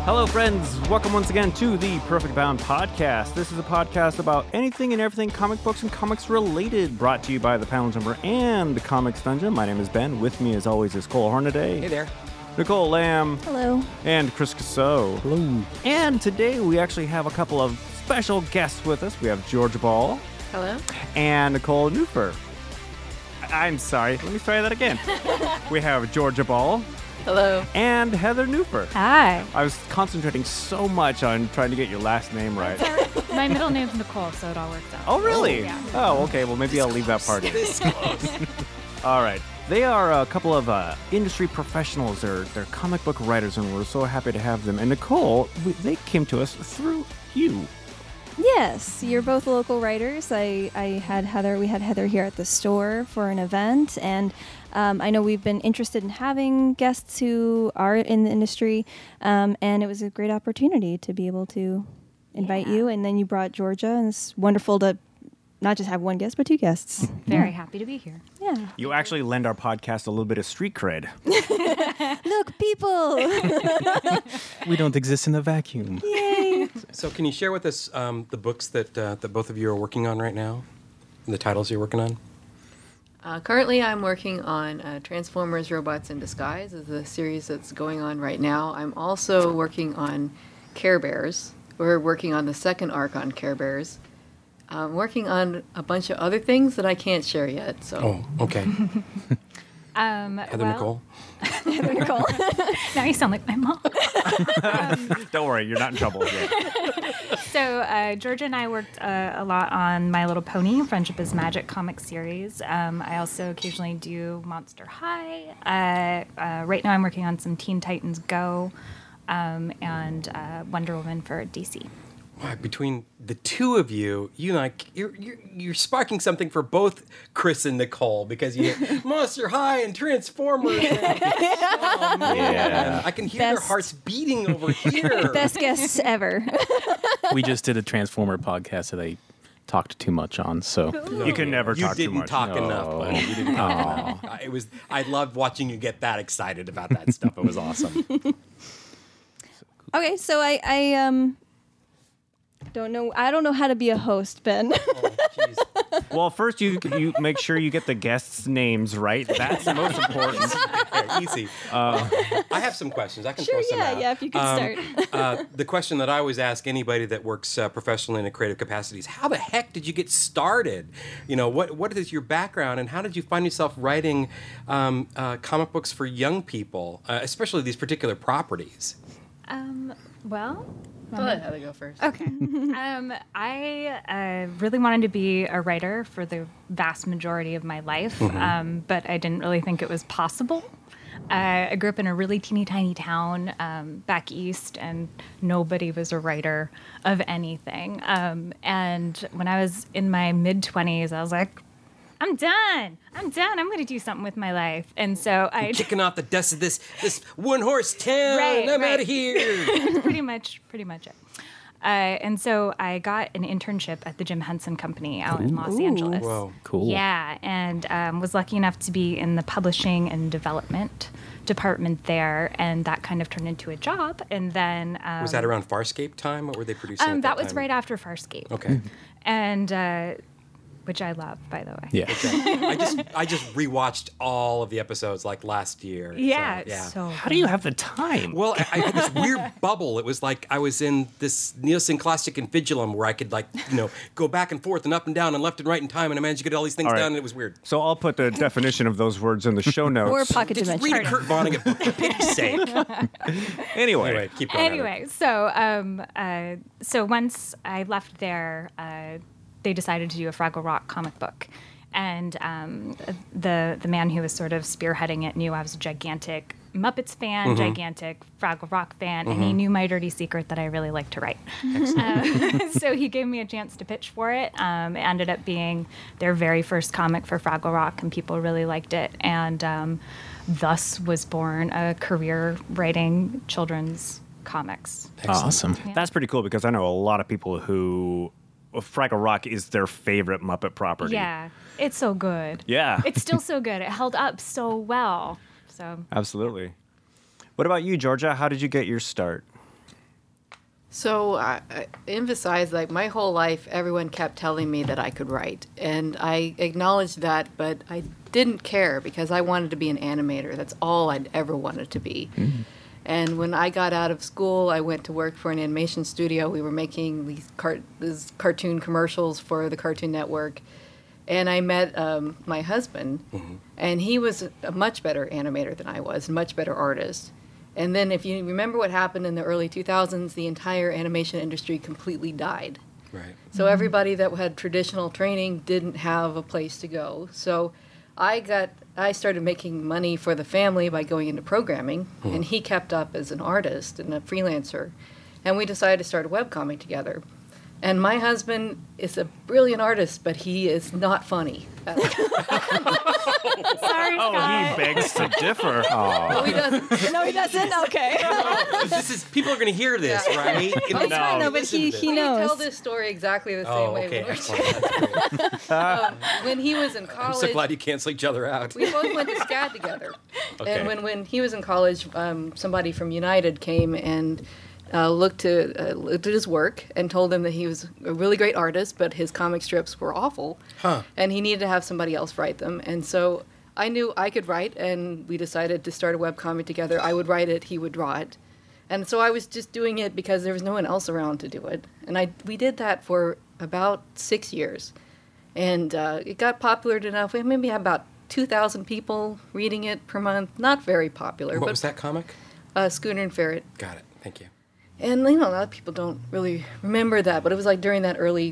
Hello, friends. Welcome once again to the Perfect Bound Podcast. This is a podcast about anything and everything comic books and comics related, brought to you by the Panel Jumper and the Comics Dungeon. My name is Ben. With me, as always, is Cole Hornaday. Hey there. Nicole Lamb. Hello. And Chris Casso. Hello. And today we actually have a couple of special guests with us. We have Georgia Ball. Hello. And Nicole Neufer. I'm sorry. Let me try that again. We have Georgia Ball. Hello. And Heather Neufer. Hi. I was concentrating so much on trying to get your last name right. My middle name's Nicole, so it all works out. Oh, really? Yeah. Oh, okay. Well, maybe I'll leave that part in. This close. All right. They are a couple of industry professionals. They're comic book writers, and we're so happy to have them. And Nicole, they came to us through you. Yes, you're both local writers. We had Heather here at the store for an event, and I know we've been interested in having guests who are in the industry, and it was a great opportunity to be able to invite you. And then you brought Georgia, and it's wonderful to not just have one guest, but two guests. Very happy to be here. Yeah. You actually lend our podcast a little bit of street cred. Look, people! We don't exist in a vacuum. Yay! So can you share with us the books that both of you are working on right now? And the titles you're working on? Currently, I'm working on Transformers Robots in Disguise, is the series that's going on right now. I'm also working on Care Bears. We're working on the second arc on Care Bears. I'm working on a bunch of other things that I can't share yet. So. Oh, okay. Heather Nicole? Heather Nicole. Now you sound like my mom. Don't worry, you're not in trouble yet. So Georgia and I worked a lot on My Little Pony, Friendship is Magic comic series. I also occasionally do Monster High. Right now I'm working on some Teen Titans Go and Wonder Woman for DC. Wow, between the two of you, you're sparking something for both Chris and Nicole, because you get Monster High and Transformers. Oh, man. Yeah. I can hear their hearts beating over here. Best guests ever. We just did a Transformer podcast that I talked too much on, so You can never You talk too didn't much. talk enough, buddy. You didn't talk enough. I loved watching you get that excited about that stuff. It was awesome. Okay, so I don't know how to be a host, Ben. Oh, jeez. Well, first you make sure you get the guests' names right. That's the most important. Okay, easy. I have some questions. I can Sure, throw some out. yeah, if you could start. The question that I always ask anybody that works professionally in a creative capacity is, how the heck did you get started? You know, what is your background, and how did you find yourself writing comic books for young people, especially these particular properties? I'll let Heather go first. Okay. I really wanted to be a writer for the vast majority of my life, but I didn't really think it was possible. I grew up in a really teeny tiny town back east, and nobody was a writer of anything. And when I was in my mid-20s, I was like, I'm done. I'm going to do something with my life. And so I'm kicking off the dust of this one-horse town. Right, I'm right. out of here. pretty much it. And so I got an internship at the Jim Henson Company out in Los Angeles. Whoa. cool. Yeah, and was lucky enough to be in the publishing and development department there, and that kind of turned into a job. And then Was that around Farscape time? What were they producing at that was time? right after Farscape. Okay. And which I love, by the way. Yeah. I just rewatched all of the episodes like last year. Yeah, So, yeah. so How do you have the time? Well, I had this weird bubble. It was like I was in this Nielsen Classic Invigilum where I could, like, go back and forth and up and down and left and right in time, and I managed to get all these things All right. done, and it was weird. So I'll put the definition of those words in the show notes. Or pocket Just dimension. read a Kurt Vonnegut book, for pity's sake. Anyway, keep going. anyway, so once I left there, they decided to do a Fraggle Rock comic book. And the man who was sort of spearheading it knew I was a gigantic Muppets fan, gigantic Fraggle Rock fan, and he knew my dirty secret that I really liked to write. So he gave me a chance to pitch for it. It ended up being their very first comic for Fraggle Rock, and people really liked it. And thus was born a career writing children's comics. Awesome. Yeah. That's pretty cool, because I know a lot of people who Fraggle Rock is their favorite Muppet property. Yeah, it's so good. Yeah. It's still so good. It held up so well. So Absolutely. What about you, Georgia? How did you get your start? So I emphasize, like, my whole life, everyone kept telling me that I could write. And I acknowledged that, but I didn't care because I wanted to be an animator. That's all I'd ever wanted to be. Mm-hmm. And when I got out of school, I went to work for an animation studio. We were making these cartoon commercials for the Cartoon Network. And I met my husband, mm-hmm. and he was a much better animator than I was, a much better artist. And then if you remember what happened in the early 2000s, the entire animation industry completely died. Right. So everybody that had traditional training didn't have a place to go. So I started making money for the family by going into programming, mm-hmm. and he kept up as an artist and a freelancer. And we decided to start a webcomic together. And my husband is a brilliant artist, but he is not funny. Sorry, Oh, Scott. he begs to differ. No, he doesn't. No, he doesn't. Okay. This is people are going to hear this, Yeah. right? It's fine, no, but he We knows. tell this story exactly the same Oh, way. okay, when we're- excellent. That's great. when he was in I'm college, so glad you cancel each other out. we both went to SCAD together. Okay. And when he was in college, somebody from United came and looked at his work and told him that he was a really great artist, but his comic strips were awful. Huh. And he needed to have somebody else write them. And so I knew I could write, and we decided to start a webcomic together. I would write it, he would draw it. And so I was just doing it because there was no one else around to do it. And we did that for about 6 years. And it got popular enough. We maybe had about 2,000 people reading it per month. Not very popular. What but was that comic? Schooner and Ferret. Got it. Thank you. And, a lot of people don't really remember that, but it was like during that early,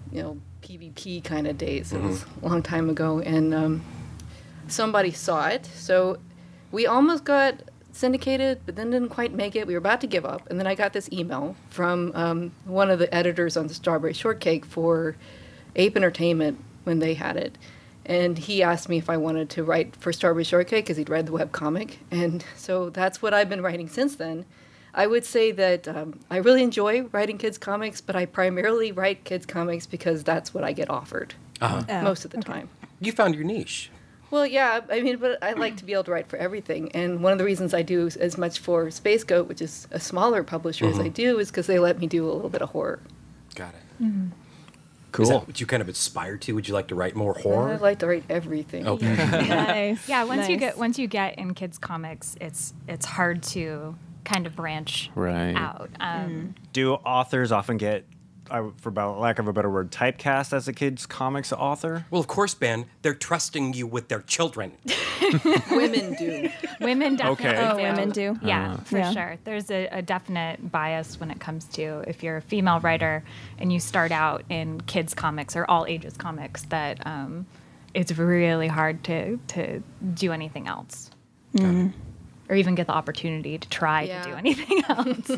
PvP kind of days. It was a long time ago, and somebody saw it. So we almost got syndicated, but then didn't quite make it. We were about to give up, and then I got this email from one of the editors on the Strawberry Shortcake for Ape Entertainment when they had it. And he asked me if I wanted to write for Strawberry Shortcake because he'd read the webcomic. And so that's what I've been writing since then. I would say that I really enjoy writing kids' comics, but I primarily write kids' comics because that's what I get offered most of the time. You found your niche. Well, yeah, but I like to be able to write for everything. And one of the reasons I do as much for Space Goat, which is a smaller publisher, as I do, is because they let me do a little bit of horror. Got it. Mm-hmm. Cool. Is that what you kind of aspire to? Would you like to write more horror? I like to write everything. Okay. Nice. Yeah, once Nice. you get in kids comics, it's hard to kind of branch Right. out. Do authors often get, for lack of a better word, typecast as a kid's comics author? Well, of course, Ben. They're trusting you with their children. Women do. Women definitely Okay. Oh, do. women do. Yeah, for Yeah. sure. There's a definite bias when it comes to if you're a female writer and you start out in kids comics or all ages comics, that it's really hard to do anything else. Or even get the opportunity to try Yeah. to do anything else.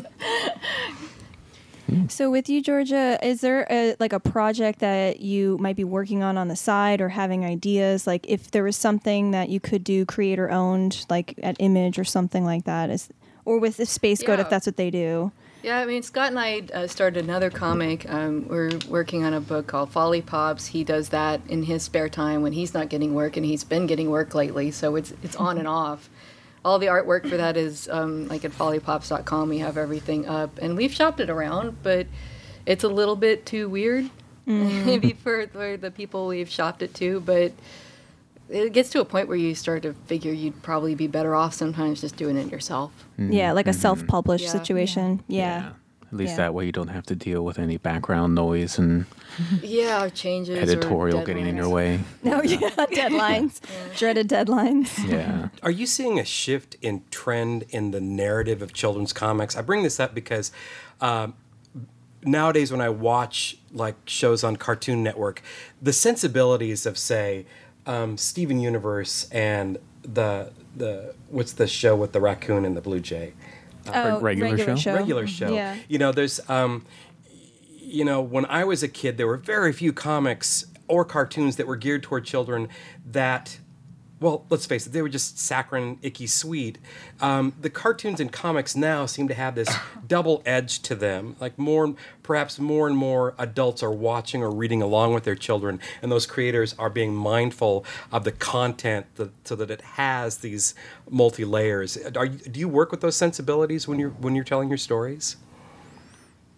So with you, Georgia, is there a project that you might be working on the side or having ideas? Like if there was something that you could do creator owned, like at Image or something like that, or with the Space Goat, Yeah. if that's what they do. Yeah, Scott and I started another comic. We're working on a book called Folly Pops. He does that in his spare time when he's not getting work, and he's been getting work lately, so it's on and off. All the artwork for that is like at follypops.com. We have everything up, and we've shopped it around, but it's a little bit too weird, maybe for the people we've shopped it to. But it gets to a point where you start to figure you'd probably be better off sometimes just doing it yourself. Yeah, like a self-published Yeah. situation. Yeah. At least Yeah. that way you don't have to deal with any background noise and Yeah, or changes. or editorial getting in your deadlines. way. No, yeah, deadlines. Dreaded deadlines. Yeah. Are you seeing a shift in trend in the narrative of children's comics? I bring this up because nowadays when I watch like shows on Cartoon Network, the sensibilities of say Steven Universe and the what's the show with the raccoon and the blue jay? Regular show? Regular show. Yeah. There's when I was a kid, there were very few comics or cartoons that were geared toward children that, well, let's face it, they were just saccharine, icky, sweet. The cartoons and comics now seem to have this double edge to them. Like perhaps more and more adults are watching or reading along with their children, and those creators are being mindful of the content so that it has these multi layers. Do you work with those sensibilities when you're telling your stories?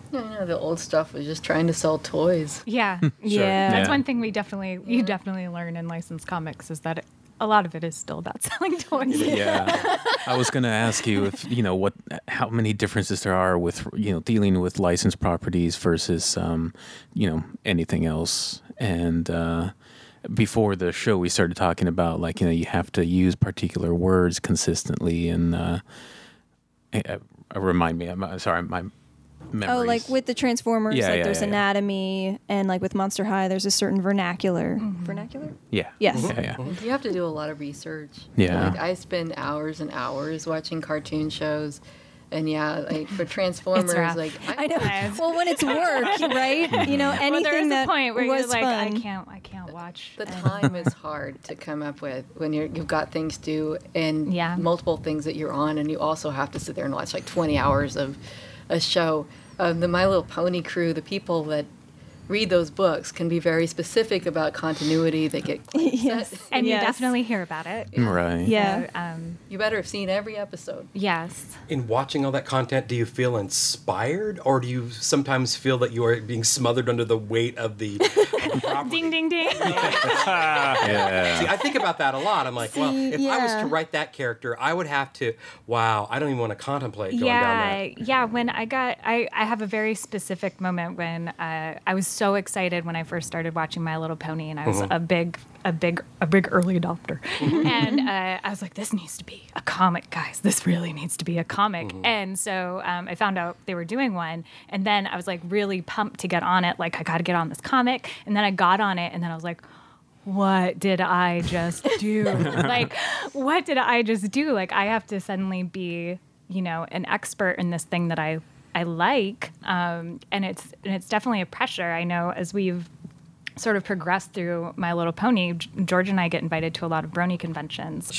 The old stuff was just trying to sell toys. Yeah. Yeah. That's Yeah. one thing you definitely learn in licensed comics is that a lot of it is still about selling toys. Yeah, I was going to ask you if how many differences there are with dealing with licensed properties versus anything else. And before the show, we started talking about you have to use particular words consistently, and remind me. I'm sorry, my memories. Oh, like with the Transformers, there's anatomy, and like with Monster High, there's a certain vernacular. Vernacular? Yeah. Yes. Yeah. You have to do a lot of research. Yeah. I spend hours and hours watching cartoon shows. And for Transformers, rough. I know. Well, when it's work, right? Anything Well, there is a that point where was you're like, fun. I can't watch. the time is hard to come up with when you've got things to do and multiple things that you're on, and you also have to sit there and watch 20 hours of a show. The My Little Pony crew, the people that read those books can be very specific about continuity. They get Yes. And you Yes. definitely hear about it. Right. Yeah. So, You better have seen every episode. yes. In watching all that content, do you feel inspired, or do you sometimes feel that you are being smothered under the weight of the property? Ding, ding, ding. Yeah. See, I think about that a lot. I'm like, well, if I was to write that character, I would have to. Wow, I don't even want to contemplate going down that. Yeah. When I have a very specific moment when I was so excited when I first started watching My Little Pony, and I was a big early adopter, and I was like, this needs to be a comic, guys. This really needs to be a comic. And so I found out they were doing one, and then I was like really pumped to get on it. Like, I got to get on this comic, and then I got on it, and then I was like, what did I just do? What did I just do? I have to suddenly be, an expert in this thing that I like, and it's definitely a pressure. I know as we've sort of progressed through My Little Pony, George and I get invited to a lot of Brony conventions,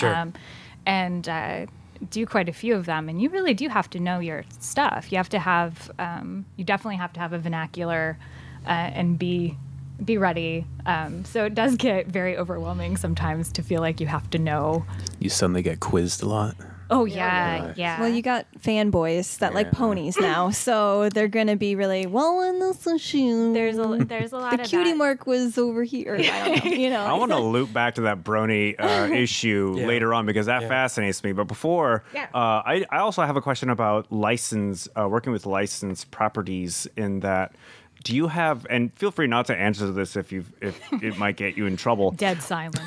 and do quite a few of them. And you really do have to know your stuff. You have to have, you definitely have to have a vernacular, and be ready. So it does get very overwhelming sometimes to feel like you have to know. You suddenly get quizzed a lot. Oh yeah. Well, you got fanboys that like ponies now, so they're gonna be really in this issue. There's a lot the of cutie that. mark was over here. I don't know. I want to loop back to that Brony issue later on because that fascinates me. But before, I also have a question about working with licensed properties. In that, do you have? And feel free not to answer this if it might get you in trouble, Dead silence.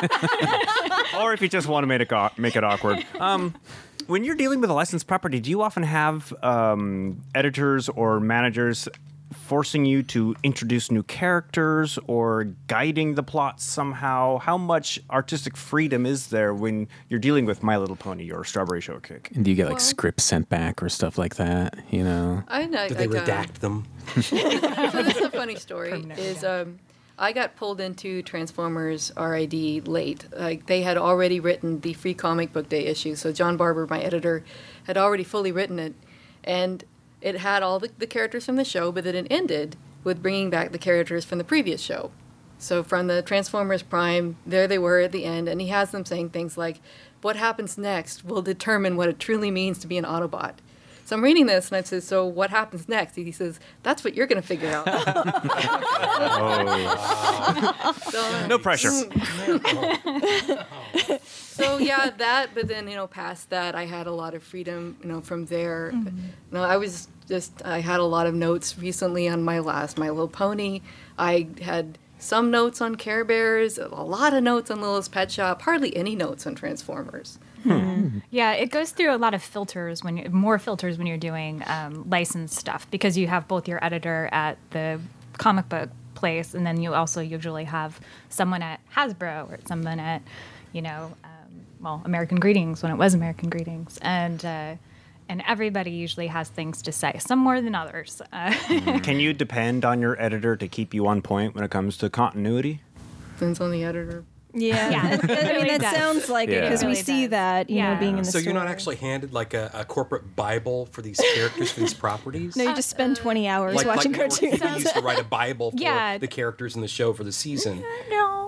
or if you just want to make it awkward. When you're dealing with a licensed property, do you often have editors or managers forcing you to introduce new characters or guiding the plot somehow? How much artistic freedom is there when you're dealing with My Little Pony or Strawberry Shortcake? And do you get scripts sent back or stuff like that? I know. Do they redact them? So this is a funny story. I got pulled into Transformers RID late. They had already written the Free Comic Book Day issue, so John Barber, my editor, had already fully written it, and it had all the characters from the show, but then it ended with bringing back the characters from the previous show. So from the Transformers Prime, there they were at the end, and he has them saying things like, "What happens next will determine what it truly means to be an Autobot." So I'm reading this, and I said, "So what happens next?" He says, "That's what you're going to figure out." No pressure. So yeah, that. But then past that, I had a lot of freedom. From there, I had a lot of notes recently on my last My Little Pony. I had some notes on Care Bears, a lot of notes on Littlest Pet Shop, hardly any notes on Transformers. Yeah, it goes through a lot of filters more filters when you're doing licensed stuff, because you have both your editor at the comic book place, and then you also usually have someone at Hasbro or someone at, American Greetings when it was American Greetings, and everybody usually has things to say, some more than others. Can you depend on your editor to keep you on point when it comes to continuity? Depends on the editor. Yeah, Yeah, it I mean really that does. sounds like it because we really see does. that being in the So story. you're not actually handed like a corporate Bible for these characters, for these properties? No, you just spend 20 hours watching Network cartoons. TV used to write a Bible for Yeah. the characters in the show for the season. No.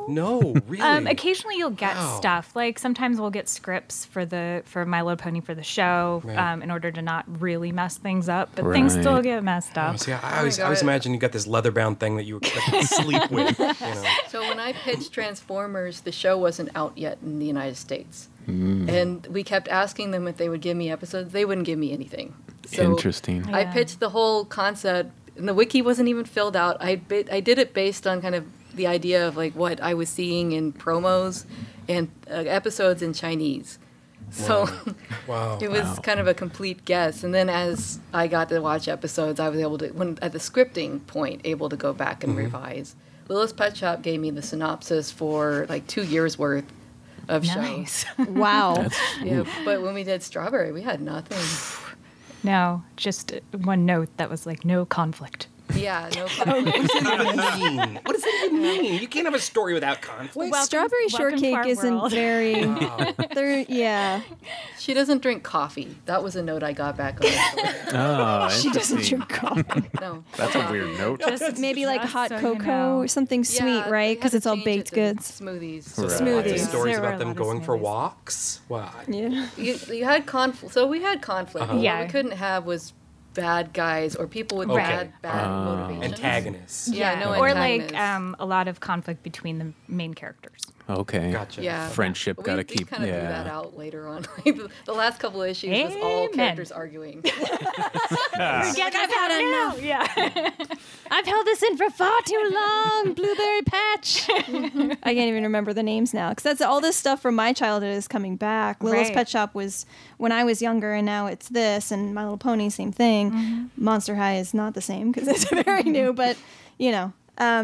No, really. Occasionally you'll get Wow. stuff. Like sometimes we'll get scripts for My Little Pony for the show, Right. in order to not really mess things up, but things still Right. get messed up. Oh, see, I my always God. imagine you got this leather-bound thing that you expect to sleep with. You know. So when I pitched Transformers, the show wasn't out yet in the United States. And we kept asking them if they would give me episodes. They wouldn't give me anything. So Interesting. I Yeah. pitched the whole concept, and the wiki wasn't even filled out. I did it based on kind of the idea of like what I was seeing in promos and episodes in Chinese. So Wow. it was kind of a complete guess. And then as I got to watch episodes, I was able to, when at the scripting point, able to go back and revise. Little's Pet Shop gave me the synopsis for like 2 years worth of Nice. shows. Wow. Yeah, but when we did Strawberry, we had nothing. No, just one note that was like no conflict. Yeah, no What does that even mean? What does that even mean? You can't have a story without conflict. Strawberry welcome to our shortcake isn't world. very. Yeah, She doesn't drink coffee. That was a note I got back on the story. Oh, she doesn't interesting. drink coffee. No. That's a weird note. Just Maybe like just hot so you cocoa know. or something sweet, Yeah, right? they Because had it's to all change baked it to goods. Smoothies. So Right. lots of Smoothies. stories There were about a them lot of going for smoothies. walks. Why? Yeah. You had conflict. So we had conflict. But Yeah. What we couldn't have was bad guys or people with Okay. bad motivations. Antagonists. Yeah, no or like antagonists. a lot of conflict between the main characters. Okay. Gotcha. Yeah. Friendship We- gotta we keep. kind of Yeah. threw that out later on. Like, the last couple of issues was all Amen. characters arguing. Like, I've had enough. Yeah. I've held this in for far too long. Blueberry Patch. I can't even remember the names now because that's all this stuff from my childhood is coming back. Little's Right. Pet Shop was when I was younger, and now it's this. And My Little Pony, same thing. Monster High is not the same because it's very new, but you know.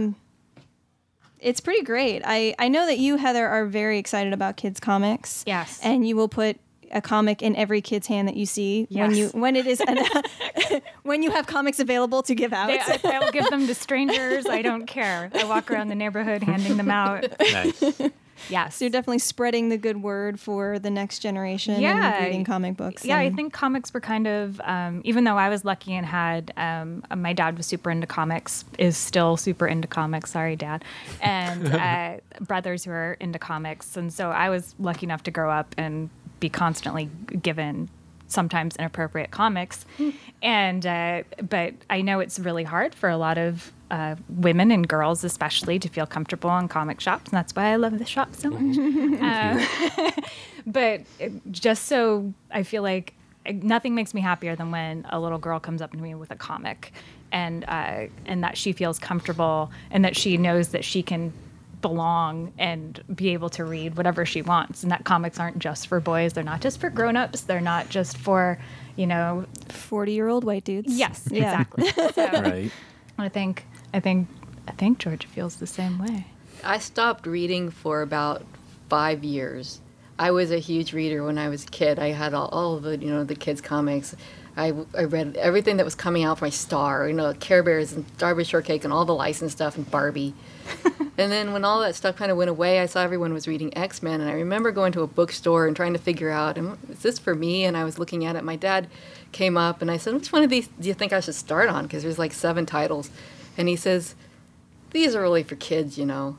It's pretty great. I know that you, Heather, are very excited about kids' comics. Yes. And you will put a comic in every kid's hand that you see Yes. when it is when you have comics available to give out. I'll give them to strangers. I don't care. I walk around the neighborhood handing them out. Nice. Yes. So you're definitely spreading the good word for the next generation Yeah. and reading comic books. Yeah, I and- think comics were kind of, even though I was lucky and had, my dad was super into comics, is still super into comics. Sorry, Dad. And brothers who are into comics. And so I was lucky enough to grow up and be constantly given sometimes inappropriate comics. And, but I know it's really hard for a lot of women and girls especially to feel comfortable in comic shops. And that's why I love the shop so much. But just so I feel like nothing makes me happier than when a little girl comes up to me with a comic and that she feels comfortable and that she knows that she can belong and be able to read whatever she wants, and that comics aren't just for boys, they're not just for grown-ups, they're not just for 40-year-old white dudes. yes, Yeah. exactly. So Right. I think Georgia feels the same way. I stopped reading for about 5 years. I was a huge reader when I was a kid. I had all of the, the kids' comics. I read everything that was coming out from my Star, Care Bears and Strawberry Shortcake and all the licensed stuff and Barbie. And then when all that stuff kind of went away, I saw everyone was reading X-Men, and I remember going to a bookstore and trying to figure out, is this for me? And I was looking at it. My dad came up, and I said, which one of these do you think I should start on? Because there's like 7 titles. And he says, these are really for kids,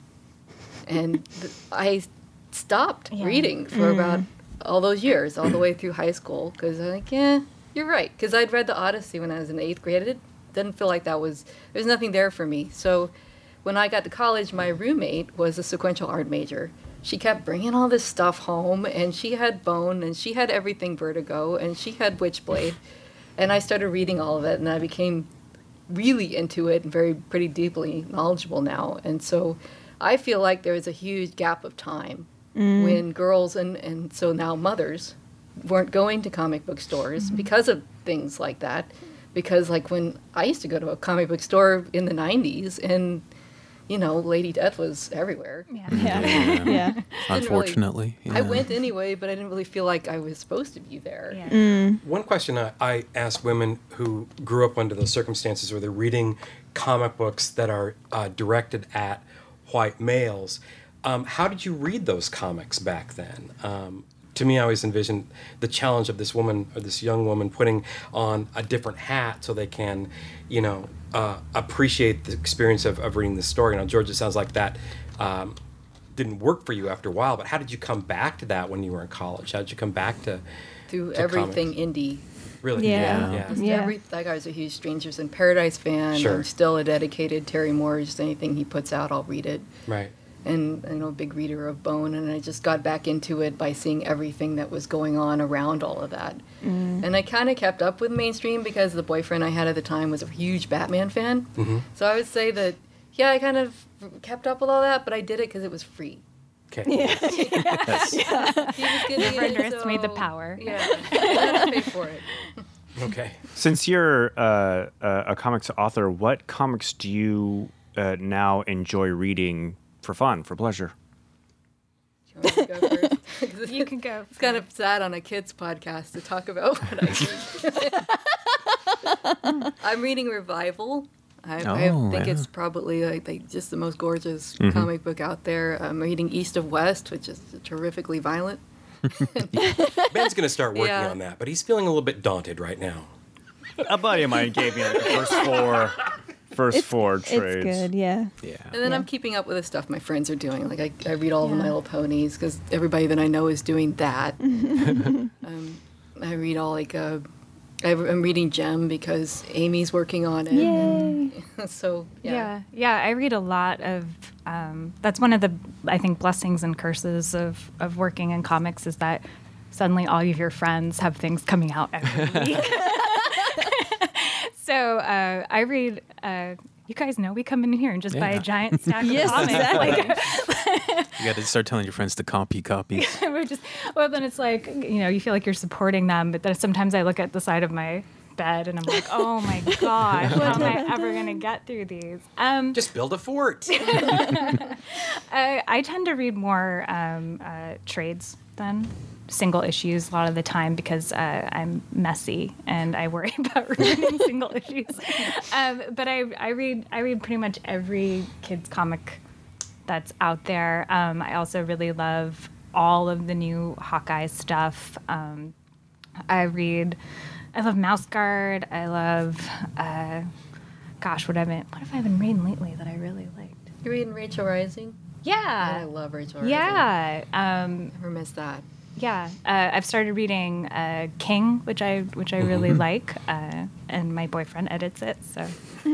And I stopped reading for about all those years, all the way through high school, because I'm like, yeah, you're right. Because I'd read the Odyssey when I was in 8th grade. It didn't feel like there's nothing there for me. So when I got to college, my roommate was a sequential art major. She kept bringing all this stuff home, and she had Bone, and she had everything Vertigo, and she had Witchblade. And I started reading all of it, and I became really into it and pretty deeply knowledgeable now. And so I feel like there was a huge gap of time when girls and so now mothers weren't going to comic book stores because of things like that. Because like when I used to go to a comic book store in the 90s and Lady Death was everywhere. Yeah. Unfortunately. I yeah. went anyway, but I didn't really feel like I was supposed to be there. Yeah. One question I ask women who grew up under those circumstances where they're reading comic books that are directed at white males, how did you read those comics back then? To me, I always envisioned the challenge of this woman or this young woman putting on a different hat so they can, appreciate the experience of reading the story. Now, George, it sounds like that didn't work for you after a while. But how did you come back to that when you were in college? How did you come back to Through to everything comics? indie. Really? Yeah. Just Yeah. Like I was a huge Strangers in Paradise fan. Sure. I'm still a dedicated Terry Moore. Just anything he puts out, I'll read it. Right. And a big reader of Bone, and I just got back into it by seeing everything that was going on around all of that. And I kind of kept up with mainstream because the boyfriend I had at the time was a huge Batman fan. So I would say that, yeah, I kind of kept up with all that, but I did it because it was free. Okay. He was giving Never it, underestimate the so- power. Yeah, I had to pay for it. Okay. Since you're a comics author, what comics do you now enjoy reading for fun, for pleasure? Do you want me to go first? 'Cause You can go. It's kind of sad on a kids podcast to talk about what I read. I'm reading Revival. I think it's probably like just the most gorgeous comic book out there. I'm reading East of West, which is terrifically violent. Ben's going to start working Yeah. on that, but he's feeling a little bit daunted right now. A buddy of mine gave me like the first four trades. It's good, yeah. Yeah. And then I'm keeping up with the stuff my friends are doing. Like I read all of My Little Ponies because everybody that I know is doing that. I read all I'm reading Gem because Amy's working on it. Yay. So Yeah, I read a lot of. That's one of the, I think, blessings and curses of working in comics is that suddenly all of your friends have things coming out every week. So I read. You guys know we come in here and just buy a giant stack of comics. You got to start telling your friends to copy copies. Then it's like, you feel like you're supporting them, but then sometimes I look at the side of my bed and I'm like, oh my God, how am I ever going to get through these? Just build a fort. I tend to read more trades than single issues a lot of the time because I'm messy and I worry about reading single issues. But I read pretty much every kids comic that's out there. I also really love all of the new Hawkeye stuff. I love Mouse Guard. I love, what have I been reading lately that I really liked? You're reading Rachel Rising? Yeah. I love Rachel Rising. Yeah. Never missed that. Yeah. I've started reading King, which I really like, and my boyfriend edits it. So.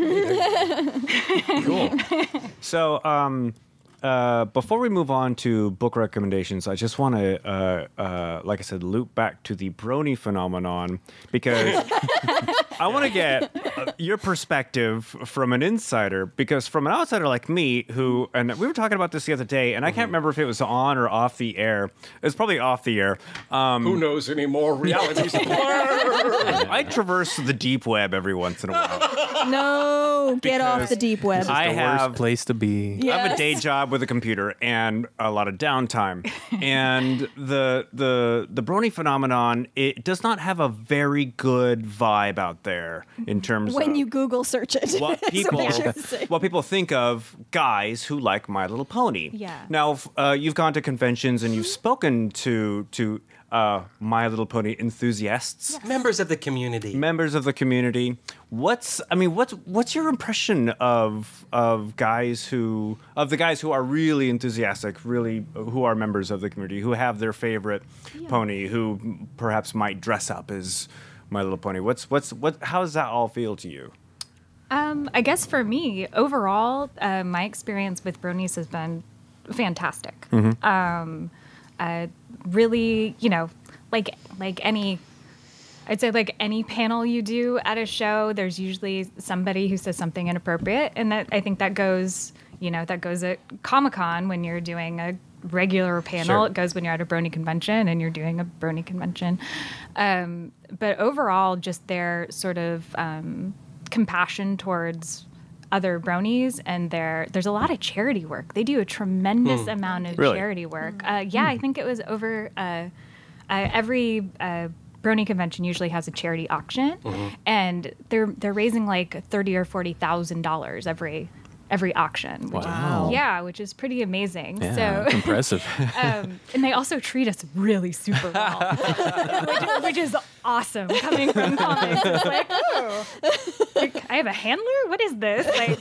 Cool. So, before we move on to book recommendations, I just want to, like I said, loop back to the brony phenomenon because I want to get your perspective from an insider, because from an outsider like me, and we were talking about this the other day, and I can't remember if it was on or off the air. It was probably off the air. Who knows anymore? Reality's a blur. I traverse the deep web every once in a while. No, get off the deep web. I The have worst place to be. I have a day job with a computer and a lot of downtime. And the brony phenomenon, it does not have a very good vibe out there in terms When of you Google search it. what people think of guys who like My Little Pony. Yeah. Now, you've gone to conventions and you've spoken to My Little Pony enthusiasts. Members of the community. Members of the community. What's your impression of the guys who are really enthusiastic, really who are members of the community, who have their favorite pony, who perhaps might dress up as My Little Pony? How does that all feel to you? I guess for me, overall, my experience with bronies has been fantastic. Really, like any panel you do at a show, there's usually somebody who says something inappropriate, and I think that goes at Comic-Con when you're doing a regular panel. Sure. It goes when you're at a brony convention and you're doing a brony convention. But overall, just their sort of compassion towards other bronies, and there's a lot of charity work. They do a tremendous amount of Really? charity work. I think it was over every brony convention usually has a charity auction, and they're raising like $30,000 or $40,000 every auction. Which Wow. which is pretty amazing. Yeah, So impressive. and they also treat us really super well, which is awesome coming from comics. It's like, I have a handler? What is this? Like,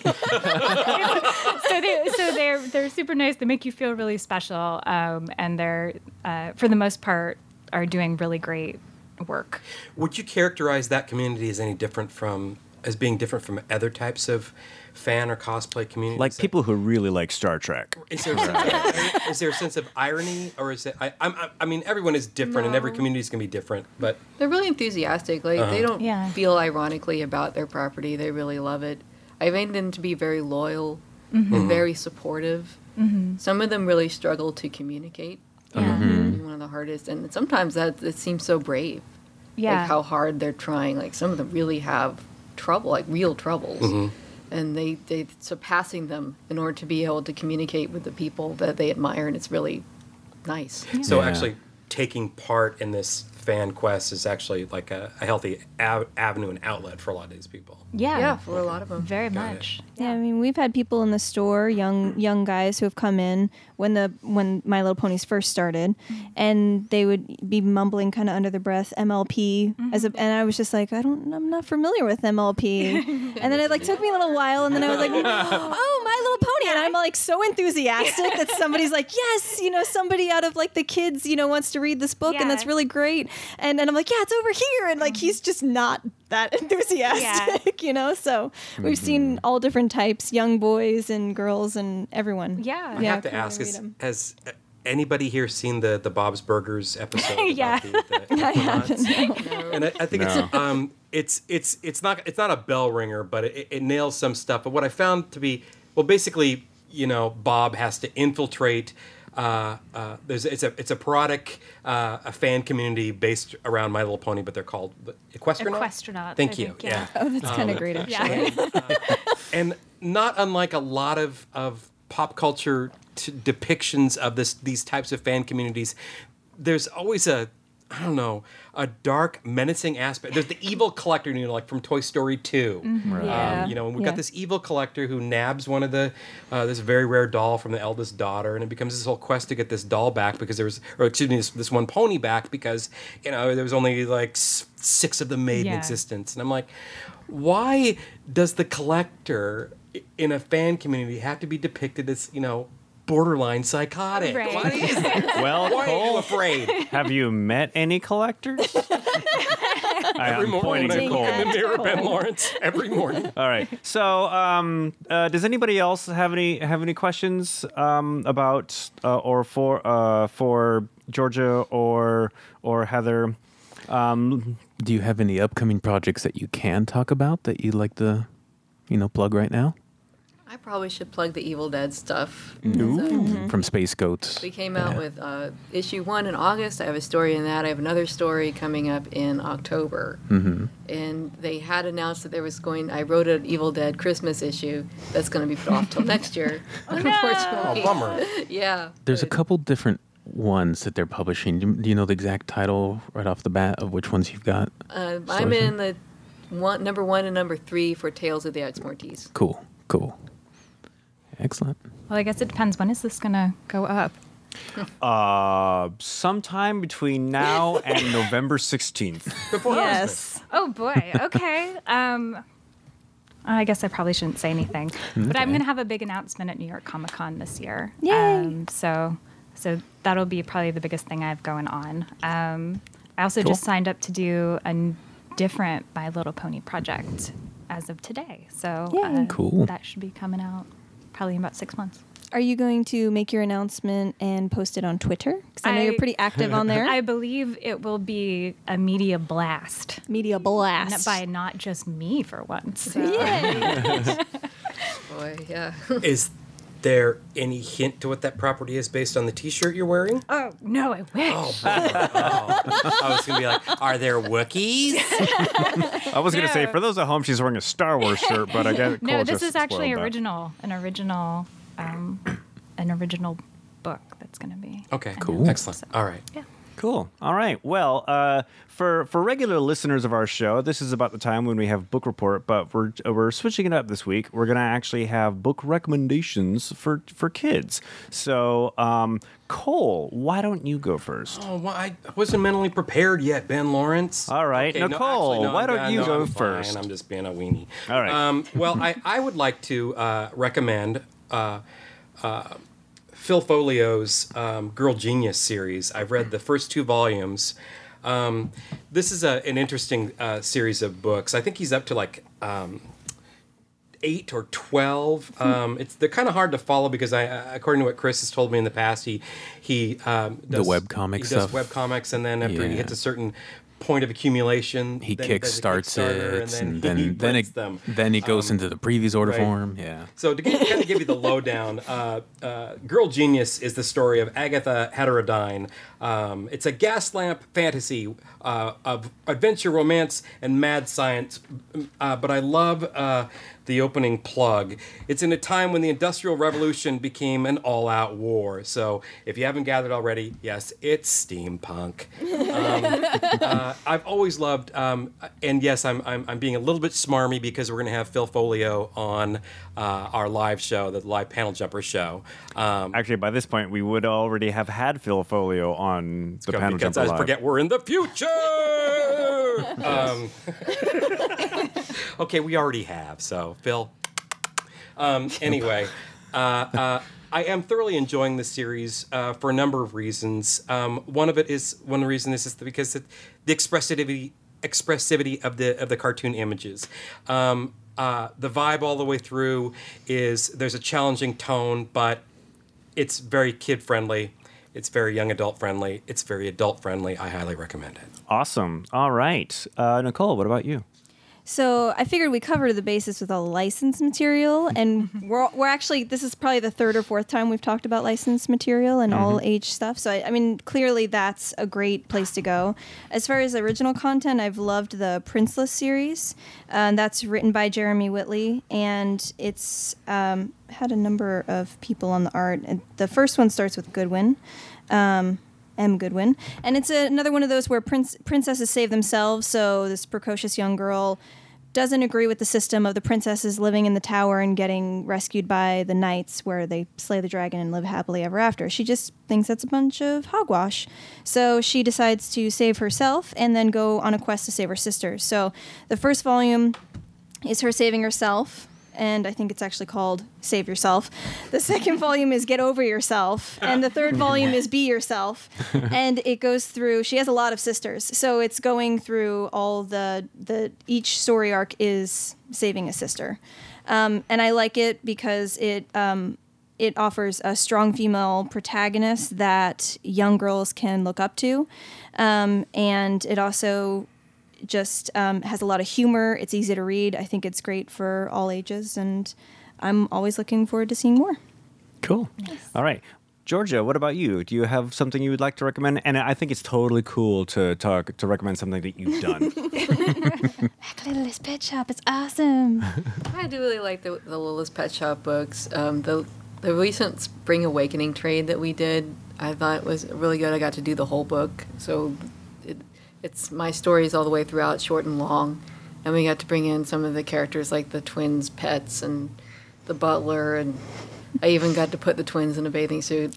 they're super nice. They make you feel really special, and they're for the most part are doing really great work. Would you characterize that community as being different from other types of fan or cosplay communities? Like people who really like Star Trek. Is there a sense of irony, or is it? I mean, everyone is different, and every community is going to be different. But They're really enthusiastic. Like they don't Yeah. feel ironically about their property. They really love it. I find them to be very loyal and very supportive. Some of them really struggle to communicate. Yeah. One of the hardest, and sometimes that it seems so brave. Yeah. Like how hard they're trying. Like some of them really have trouble, like real troubles. And they surpassing them in order to be able to communicate with the people that they admire, and it's really nice. so Yeah. actually, taking part in this fan quest is actually like a healthy avenue and outlet for a lot of these people. Yeah. Yeah, for a lot of them. Very Got it. much. Yeah, I mean, we've had people in the store, young guys who have come in when My Little Ponies first started, and they would be mumbling kind of under their breath MLP and I was just like, I'm not familiar with MLP, and then it like took me a little while, and then I was like, oh, My Little Pony, and I'm like so enthusiastic that somebody's like, yes, somebody out of like the kids, wants to read this book, and Yeah. that's really great, and then I'm like, yeah, it's over here, and like he's just not that enthusiastic, so we've seen all different types, young boys and girls and everyone. Yeah. I have to come ask: and read 'em. has anybody here seen the Bob's Burgers episode? Yeah. About the I haven't. And I think it's not a bell ringer, but it nails some stuff. But what I found to be, well, basically, Bob has to infiltrate. It's a parodic a fan community based around My Little Pony, but they're called Equestronauts. Equestronauts, Thank I you. think, yeah. Oh, that's kind of great, actually. Yeah. And not unlike a lot of pop culture depictions of these types of fan communities, there's always a dark, menacing aspect. There's the evil collector, like from Toy Story 2. Yeah. And we've Yeah. got this evil collector who nabs one of this very rare doll from the eldest daughter, and it becomes this whole quest to get this doll back because this one pony back because, there was only like 6 of them made in Yeah. existence. And I'm like, why does the collector in a fan community have to be depicted as, borderline psychotic? Right. Why is that? Well, Why are you Cole, afraid? have you met any collectors? Every I'm morning pointing when I to look Cole. in the mirror, Ben Lawrence, every morning. All right. So, does anybody else have any questions about or for Georgia or Heather? Do you have any upcoming projects that you can talk about that you'd like to, plug right now? I probably should plug the Evil Dead stuff. From Space Goats. We came out with issue 1 in August. I have a story in that. I have another story coming up in October. And they had announced that I wrote an Evil Dead Christmas issue that's going to be put off till next year, unfortunately. Oh, bummer. Yeah. There's a but- couple different ones that they're publishing. Do you know the exact title right off the bat of which ones you've got? I'm in the number 1 and number 3 for Tales of the Ex-Mortis. Cool. Excellent. Well, I guess it depends. When is this going to go up? Sometime between now and November 16th. Yes. Oh, boy. Okay. I guess I probably shouldn't say anything. But I'm going to have a big announcement at New York Comic Con this year. Yay. So that'll be probably the biggest thing I have going on. I also just signed up to do a different My Little Pony project as of today. So Yay. Cool. that should be coming out probably in about 6 months. Are you going to make your announcement and post it on Twitter? Because I know you're pretty active on there. I believe it will be a media blast. Media blast. By not just me for once. So. Yay. Boy, yeah. Is there any hint to what that property is based on the T-shirt you're wearing? Oh, no, I wish. I was going to be like, are there Wookiees? I was going to say, No. for those at home, she's wearing a Star Wars shirt, but I guess No, Cole this just is actually spoiled that. an original book that's going to be. Okay, Cool. Excellent. All right. Yeah. Cool. All right. Well, for regular listeners of our show, this is about the time when we have book report, but we're switching it up this week. We're going to actually have book recommendations for kids. So, Cole, why don't you go first? Oh, well, I wasn't mentally prepared yet, Ben Lawrence. All right, Okay, Nicole, why don't you go I'm first? Fine. I'm just being a weenie. All right. Well, I would like to recommend Phil Folio's Girl Genius series. I've read the first 2 volumes. This is an interesting series of books. I think he's up to like 8 or 12. They're kind of hard to follow because according to what Chris has told me in the past, he does webcomic stuff. He does webcomics, and then after he Yeah. hits a certain point of accumulation, He then he does a kickstarts Kickstarter, it, and then he prints them. then it goes into the previous order right. form. Yeah. So to kind of give you the lowdown, Girl Genius is the story of Agatha Heterodyne. It's a gas lamp fantasy of adventure, romance, and mad science. But I love the opening plug. It's in a time when the Industrial Revolution became an all-out war. So if you haven't gathered already, yes, it's steampunk. I've always loved, and yes, I'm being a little bit smarmy because we're going to have Phil Folio on our live show, the live Panel Jumper show. Actually, by this point, we would already have had Phil Folio on the Panel because Jumper I Live. forget we're in the future. Okay, we already have. So Phil. Anyway. I am thoroughly enjoying this series for a number of reasons. One of the reasons is because the expressivity of the cartoon images. The vibe all the way through is there's a challenging tone, but it's very kid friendly. It's very young adult friendly. It's very adult friendly. I highly recommend it. Awesome. All right. Nicole, what about you? So I figured we covered the basis with all licensed material, and we're actually, this is probably the 3rd or 4th time we've talked about licensed material and all age stuff. So I mean, clearly that's a great place to go. As far as original content, I've loved the Princeless series. That's written by Jeremy Whitley, and it's had a number of people on the art. And the first one starts with Goodwin. M. Goodwin. And it's another one of those where princesses save themselves. So this precocious young girl doesn't agree with the system of the princesses living in the tower and getting rescued by the knights where they slay the dragon and live happily ever after. She just thinks that's a bunch of hogwash. So she decides to save herself and then go on a quest to save her sisters. So the first volume is her saving herself, and I think it's actually called Save Yourself. The second volume is Get Over Yourself, and the third volume is Be Yourself. And it goes through, she has a lot of sisters, so it's going through all the each story arc is saving a sister. And I like it because it offers a strong female protagonist that young girls can look up to. And it also just has a lot of humor. It's easy to read. I think it's great for all ages, and I'm always looking forward to seeing more. Cool. Nice. All right. Georgia, what about you? Do you have something you would like to recommend? And I think it's totally cool to recommend something that you've done. Littlest Pet Shop, it's awesome. I do really like the Littlest Pet Shop books. The recent Spring Awakening trade that we did, I thought was really good. I got to do the whole book, so it's my stories all the way throughout, short and long. And we got to bring in some of the characters like the twins' pets and the butler, and I even got to put the twins in a bathing suit.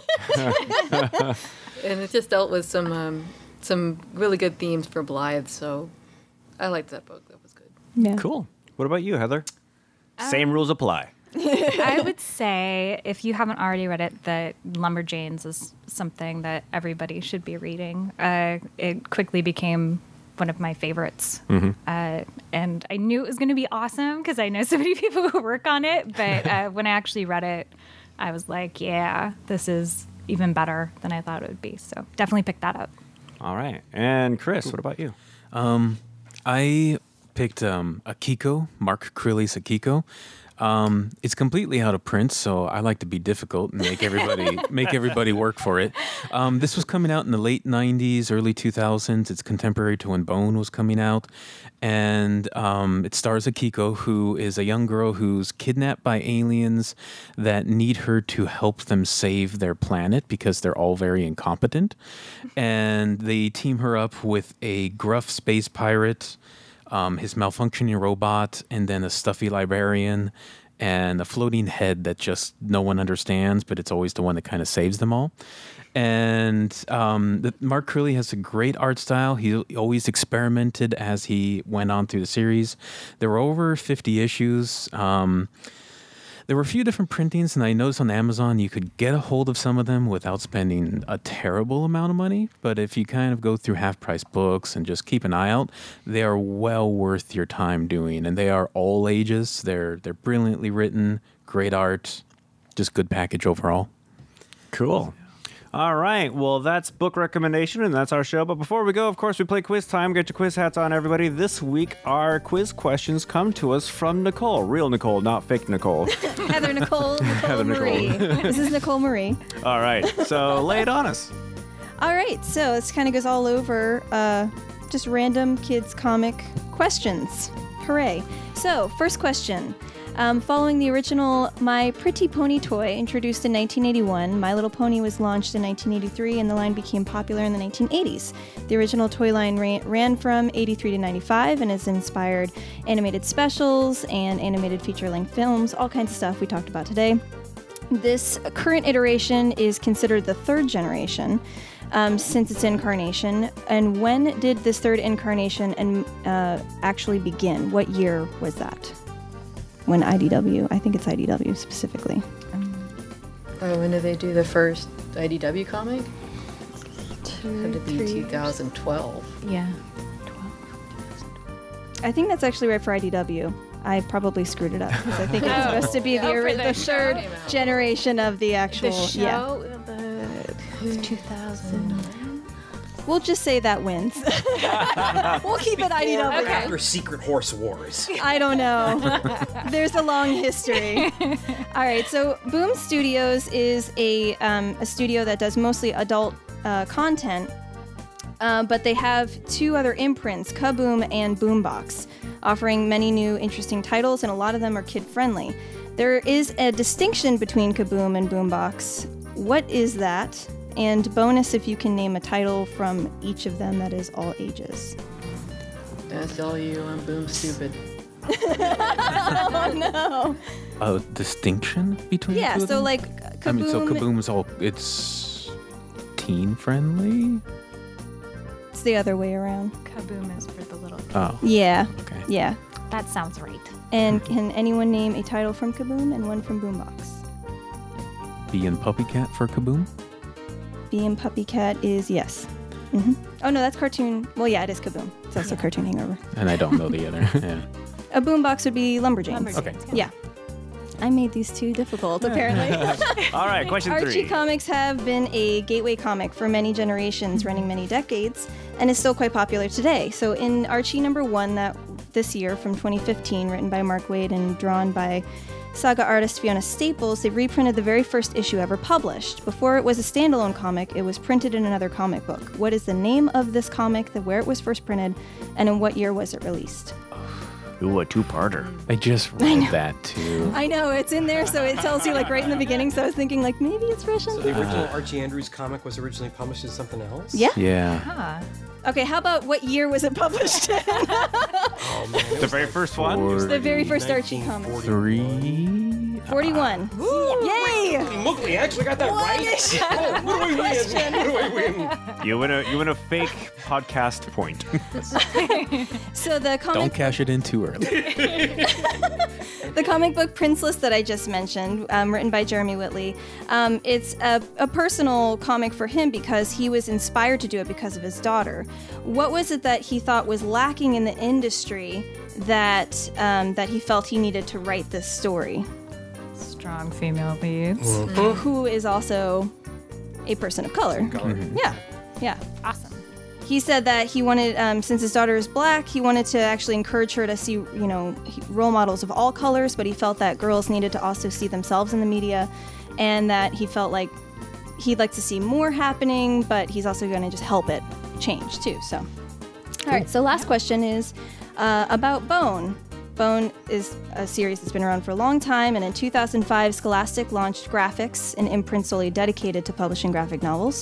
And it just dealt with some really good themes for Blythe, so I liked that book. That was good. Yeah. Cool. What about you, Heather? Same rules apply. I would say, if you haven't already read it, that Lumberjanes is something that everybody should be reading. It quickly became one of my favorites. And I knew it was going to be awesome because I know so many people who work on it. But when I actually read it, I was like, yeah, this is even better than I thought it would be. So definitely pick that up. All right. And Chris, what about you? I picked Akiko, Mark Crilly's Akiko. It's completely out of print, so I like to be difficult and make everybody work for it. This was coming out in the late 90s, early 2000s. It's contemporary to when Bone was coming out. And it stars Akiko, who is a young girl who's kidnapped by aliens that need her to help them save their planet because they're all very incompetent. And they team her up with a gruff space pirate, his malfunctioning robot, and then a stuffy librarian, and a floating head that just no one understands, but it's always the one that kind of saves them all. And Mark Curley has a great art style. He always experimented as he went on through the series. There were over 50 issues. There were a few different printings, and I noticed on Amazon you could get a hold of some of them without spending a terrible amount of money. But if you kind of go through half-price books and just keep an eye out, they are well worth your time doing. And they are all ages. They're brilliantly written, great art, just good package overall. Cool. All right. Well, that's book recommendation, and that's our show. But before we go, of course, we play quiz time. Get your quiz hats on, everybody. This week, our quiz questions come to us from Nicole. Real Nicole, not fake Nicole. Heather Nicole Marie. This is Nicole Marie. All right. So lay it on us. All right. So this kind of goes all over just random kids comic questions. Hooray. So first question. Following the original My Pretty Pony toy introduced in 1981, My Little Pony was launched in 1983 and the line became popular in the 1980s. The original toy line ran from 83 to 95 and has inspired animated specials and animated feature-length films, all kinds of stuff we talked about today. This current iteration is considered the third generation since its incarnation. And when did this third incarnation actually begin? What year was that? When IDW, I think it's IDW specifically. When did they do the first IDW comic? Had to be 2012. Yeah. I think that's actually right for IDW. I probably screwed it up because I think it's supposed to be the third generation of the actual. The show, the 2000. We'll just say that wins. We'll keep it IDW. Okay. After Secret Horse Wars. I don't know. There's a long history. All right, so Boom Studios is a studio that does mostly adult content, but they have two other imprints, Kaboom and Boombox, offering many new interesting titles, and a lot of them are kid-friendly. There is a distinction between Kaboom and Boombox. What is that? And bonus if you can name a title from each of them that is all ages. That's all you on Boom Stupid. Oh no! A distinction between the two of them? So like Kaboom... I mean, so Kaboom's it's teen friendly? It's the other way around. Kaboom is for the little kids. Oh. Yeah. Okay. Yeah. That sounds right. And can anyone name a title from Kaboom and one from Boombox? Bee and Puppy Cat for Kaboom? Bee and Puppy Cat is yes. Mm-hmm. Oh no, that's cartoon. Well, yeah, it is Kaboom. It's also Cartoon Hangover. And I don't know the other. Yeah. A Boombox would be Lumberjanes. Okay. Yeah. I made these too difficult, apparently. All right, question 3. Archie comics have been a gateway comic for many generations, running many decades, and is still quite popular today. So in Archie #1 this year from 2015, written by Mark Waid and drawn by Saga artist Fiona Staples, they reprinted the very first issue ever published. Before it was a standalone comic, it was printed in another comic book. What is the name of this comic, where it was first printed, and in what year was it released? Ooh, a two-parter. I just read that too. I know, it's in there, so it tells you like right in the beginning, so I was thinking like maybe it's Russian. So the original Archie Andrews comic was originally published as something else? Yeah. Yeah. Huh. Okay, how about what year was it published in? Oh, man. The very first one? The very first Archie comic. 3. 41. Yay! Look, we actually got that right. Oh, what do we win? What do we win? You win a fake podcast point. So the Don't comic, cash it in too early. the comic book Prince List that I just mentioned, written by Jeremy Whitley, it's a personal comic for him because he was inspired to do it because of his daughter. What was it that he thought was lacking in the industry that he felt he needed to write this story? Strong female leads. Who is also a person of color. Yeah, yeah. Awesome. he said that he wanted, since his daughter is black, he wanted to actually encourage her to see, role models of all colors, but he felt that girls needed to also see themselves in the media, and that he felt like he'd like to see more happening, but he's also going to just help it change too. So, all right. So last question is about Bone. Bone is a series that's been around for a long time, and in 2005, Scholastic launched Graphics, an imprint solely dedicated to publishing graphic novels.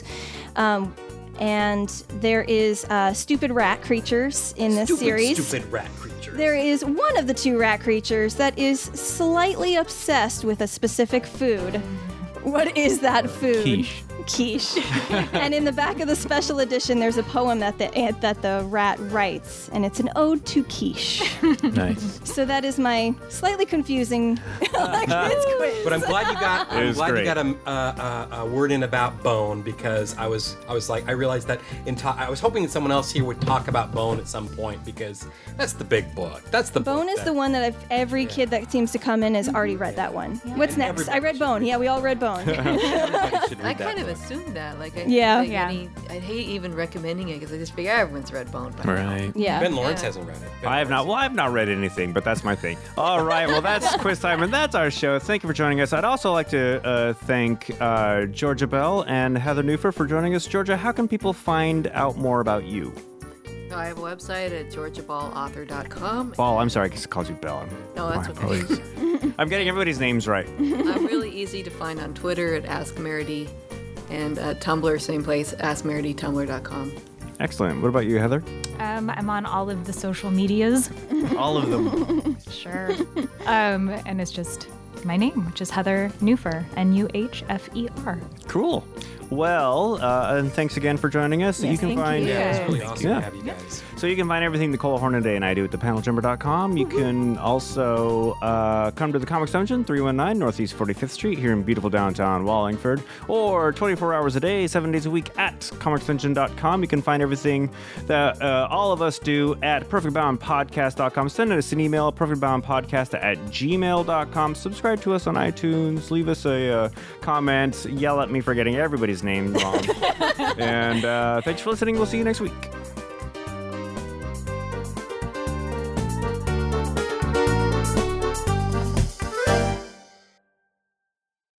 And there is stupid rat creatures in this series. Stupid rat creatures. There is one of the two rat creatures that is slightly obsessed with a specific food. What is that food? Quiche. And in the back of the special edition, there's a poem that the rat writes, and it's an ode to quiche. Nice. So that is my slightly confusing kids quiz. But I'm glad you got. It was great. A word in about Bone, because I realized that I was hoping that someone else here would talk about Bone at some point, because that's the big book. That's the Bone book is the one that every kid that seems to come in has already read that one. What's next? I read Bone. Yeah, we all read Bone. Everybody should read I that kind of book. assumed that. Like, Yeah. I'd hate even recommending it because I just figure everyone's read Bone. by now. Right. Yeah. Ben Lawrence Yeah. hasn't read it. Ben I have not. Lawrence- Well, I have not read anything, but that's my thing. All right. Well, that's quiz time, and that's our show. Thank you for joining us. I'd also like to thank Georgia Bell and Heather Neufer for joining us. Georgia, how can people find out more about you? I have a website at georgiaballauthor.com. Ball. I'm sorry, I guess it calls you Bell. No, that's My okay. apologies. I'm getting everybody's names right. I'm really easy to find on Twitter at Ask Meredy, and Tumblr, same place, askmeredytumblr.com. Excellent. What about you, Heather? I'm on all of the social medias. All of them. Sure. And it's just my name, which is Heather Neufer, Nuhfer. Cool. Well, and thanks again for joining us. Yes, you can thank find you. Yeah, it's really Yeah. awesome Yeah. to have you guys. So you can find everything Nicole Hornaday and I do at thepaneljumper.com. You can also come to the Comics Dungeon, 319 Northeast 45th Street here in beautiful downtown Wallingford, or 24 hours a day, 7 days a week at comicsdungeon.com. You can find everything that all of us do at perfectboundpodcast.com. Send us an email, perfectboundpodcast@gmail.com. Subscribe to us on iTunes. Leave us a comment. Yell at me for getting everybody's name wrong. And thanks for listening. We'll see you next week.